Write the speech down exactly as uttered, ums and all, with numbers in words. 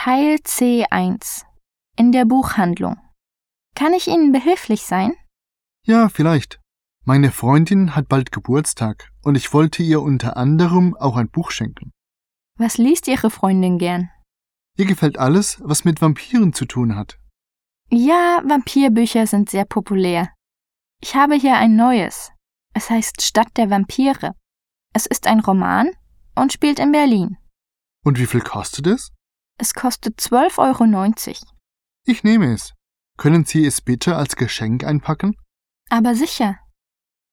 Teil C eins. In der Buchhandlung. Kann ich Ihnen behilflich sein? Ja, vielleicht. Meine Freundin hat bald Geburtstag und ich wollte ihr unter anderem auch ein Buch schenken. Was liest Ihre Freundin gern? Ihr gefällt alles, was mit Vampiren zu tun hat. Ja, Vampirbücher sind sehr populär. Ich habe hier ein neues. Es heißt Stadt der Vampire. Es ist ein Roman und spielt in Berlin. Und wie viel kostet es? Es kostet zwölf Euro neunzig. Ich nehme es. Können Sie es bitte als Geschenk einpacken? Aber sicher.